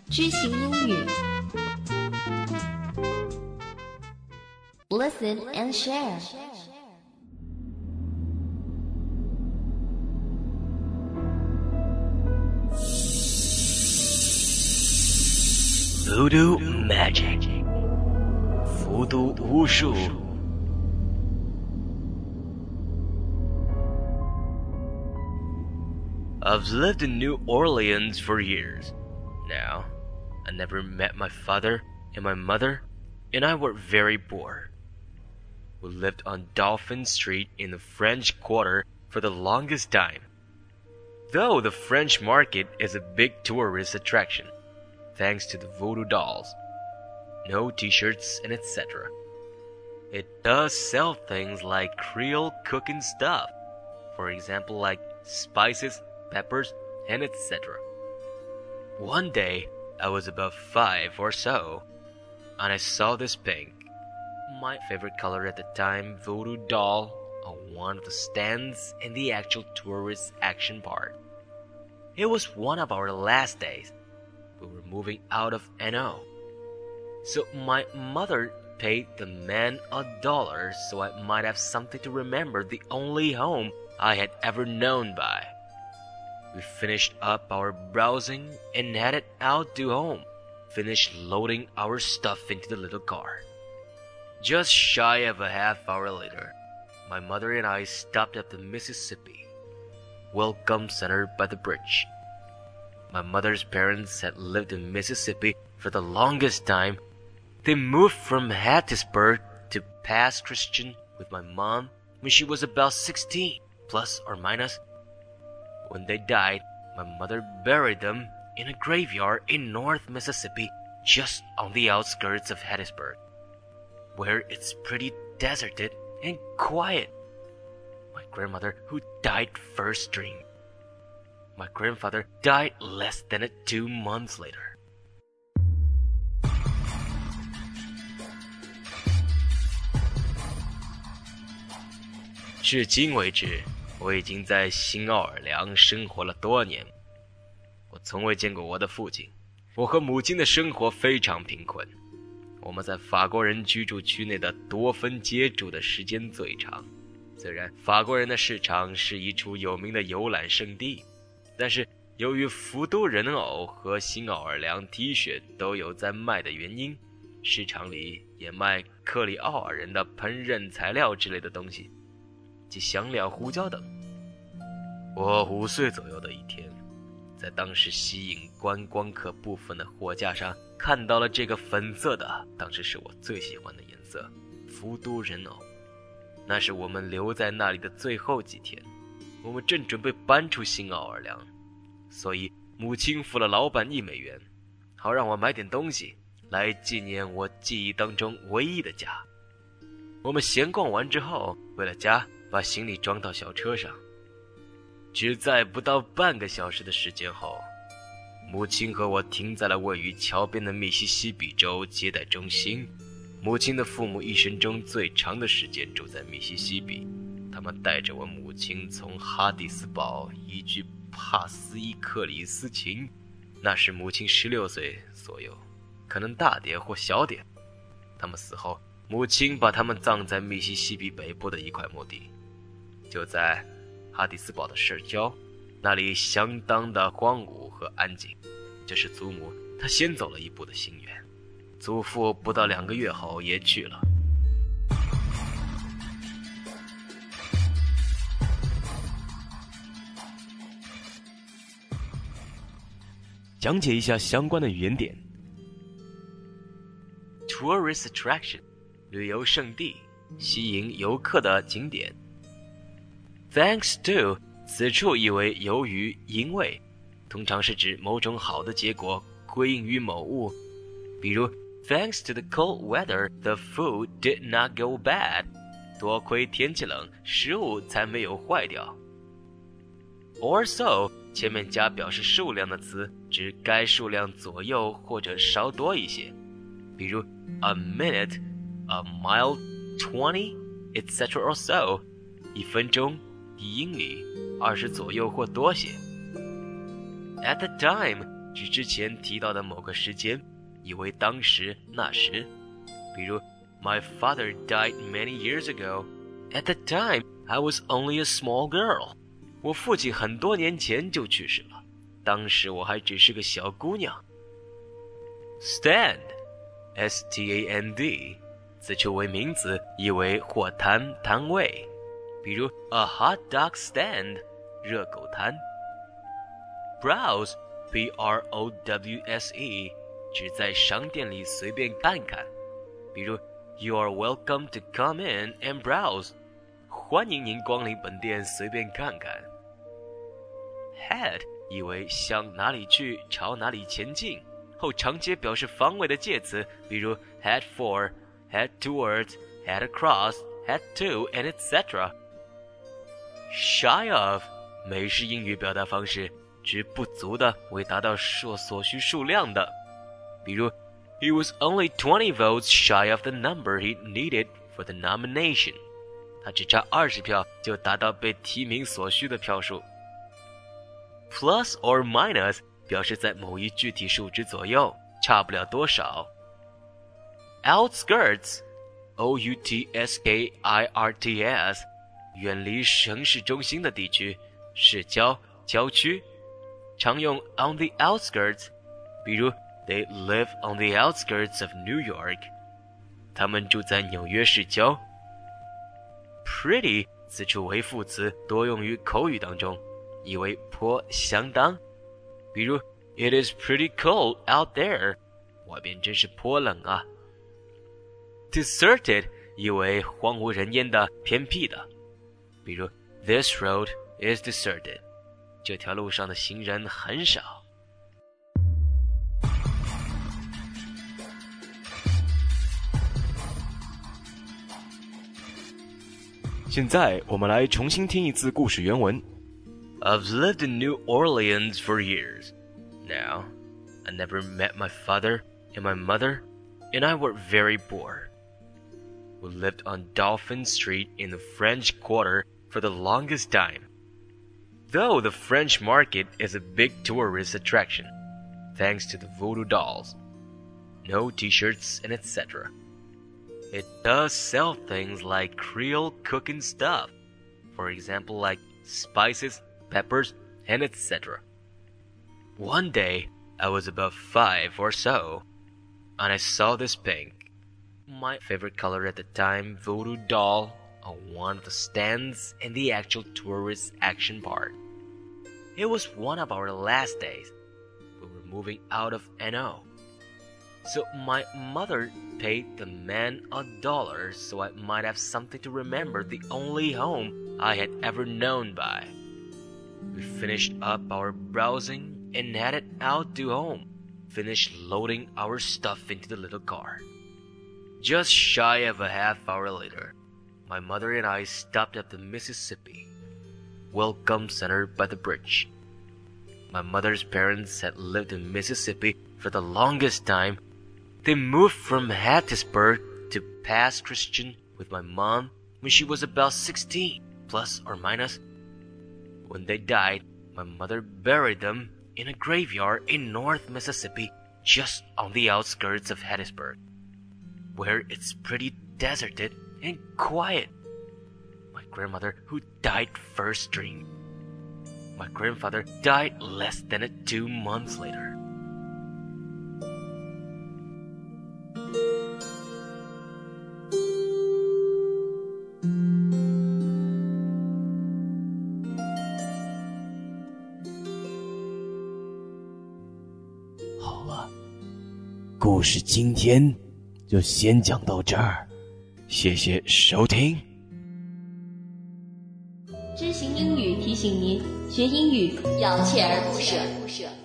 知行英语 Listen and share Voodoo Magic 伏毒巫术。I've lived in New Orleans for years. Now, I never met my father and my mother, and I were very poor. We lived on Dolphin Street in the French Quarter for the longest time. Though the French market is a big tourist attraction, thanks to the voodoo dolls, no t-shirts and etc. It does sell things like Creole cooking stuff, for example like spices, peppers, and etc. One day, I was about 5 or so, and I saw this pink, my favorite color at the time, voodoo doll on one of the stands in the actual tourist action part. It was one of our last days. We were moving out of NO. So my mother paid the man $1 so I might have something to remember the only home I had ever known by. We finished up our browsing and headed out to home, finished loading our stuff into the little car. Just shy of a half hour later, my mother and I stopped at the Mississippi Welcome Center by the bridge. My mother's parents had lived in Mississippi for the longest time. They moved from Hattiesburg to Pass Christian with my mom when she was about 16, plus or minus. When they died, my mother buried them in a graveyard in North Mississippi, just on the outskirts of Hattiesburg, where it's pretty deserted and quiet. My grandmother, who died first dreamed. My grandfather died less than 2 months later. 至今为止，我已经在新奥尔良生活了多年。我从未见过我的父亲。我和母亲的生活非常贫困。我们在法国人居住区内的多芬街住的时间最长。虽然法国人的市场是一处有名的游览胜地，但是由于福都人偶和新奥尔良 T 恤都有在卖的原因，市场里也卖克里奥尔人的烹饪材料之类的东西，即香料、胡椒等。我5岁左右的一天，在当时吸引观光客部分的货架上看到了这个粉色的，当时是我最喜欢的颜色，福都人偶。那是我们留在那里的最后几天，我们正准备搬出新奥尔良，所以母亲付了老板$1，好让我买点东西来纪念我记忆当中唯一的家。我们闲逛完之后，回了家，把行李装到小车上。只在不到半个小时的时间后，母亲和我停在了位于桥边的密西西比州接待中心。母亲的父母一生中最长的时间住在密西西比，他们带着我母亲从哈蒂斯堡移居帕斯伊克里斯琴，那时母亲16岁左右，可能大点或小点。他们死后，母亲把他们葬在密西西比北部的一块墓地，就在哈蒂斯堡的市郊，那里相当的荒芜和安静。这是祖母她先走了一步的心愿。祖父不到2个月后也去了。讲解一下相关的语言点。Tourist attraction 旅游胜地，吸引游客的景点。Thanks to 此处意为由于因为，通常是指某种好的结果归因于某物，比如Thanks to the cold weather, the food did not go bad. 多亏天气冷，食物才没有坏掉。Or so 前面加表示数量的词，指该数量左右或者稍多一些，比如 a minute, a mile, 20, etc. or so 1分钟、1英里、20左右或多些。At the time, 指之前提到的某个时间，以为当时那时。比如 My father died many years ago. At that time, I was only a small girl. 我父亲很多年前就去世了，当时我还只是个小姑娘。Stand, S-T-A-N-D, 此处为名词，意为货摊、摊位。比如 A hot dog stand, 热狗摊。Browse, B-R-O-W-S-E, 指在商店里随便看看。比如 You are welcome to come in and browse. 欢迎您光临本店随便看看。Head 意为向哪里去，朝哪里前进，后常接表示方位的介词，比如 head for, head towards, head across, head to, and etc. Shy of 美式英语表达方式，指不足的，未达到所需数量的。比如He was only 20 votes shy of the number he needed for the nomination. 他只差20票就达到被提名所需的票数。Plus or minus 表示在某一具体数值左右，差不了多少。Outskirts, O-U-T-S-K-I-R-T-S, 远离城市中心的地区，市郊、郊区。常用 on the outskirts, 比如They live on the outskirts of New York. 他们住在纽约市郊。Pretty 此处为副词，多用于口语当中，意为颇相当。比如 It is pretty cold out there. 外边真是颇冷啊。Deserted 意为荒无人烟的、偏僻的。比如 This road is deserted. 这条路上的行人很少。 现在我们来重新听一次故事原文。 I've lived in New Orleans for years. Now, I never met my father and my mother, and I were very poor. We lived on Dolphin Street in the French Quarter for the longest time. Though the French market is a big tourist attraction, thanks to the voodoo dolls, no t-shirts and etc.It does sell things like Creole cooking stuff, for example like spices, peppers, and etc. One day, I was about 5 or so, and I saw this pink, my favorite color at the time, voodoo doll, on one of the stands in the actual tourist action park. It was one of our last days. We were moving out of NO.So my mother paid the man $1 so I might have something to remember the only home I had ever known by. We finished up our browsing and headed out to home, finished loading our stuff into the little car. Just shy of a half hour later, my mother and I stopped at the Mississippi Welcome Center by the bridge. My mother's parents had lived in Mississippi for the longest time.They moved from Hattiesburg to Pass Christian with my mom when she was about 16, plus or minus. When they died, my mother buried them in a graveyard in North Mississippi, just on the outskirts of Hattiesburg, where it's pretty deserted and quiet. My grandmother, who died first dreamed. My grandfather died less than 2 months later. 故事今天就先讲到这儿，谢谢收听。 知行英语提醒您，学英语要锲而不舍。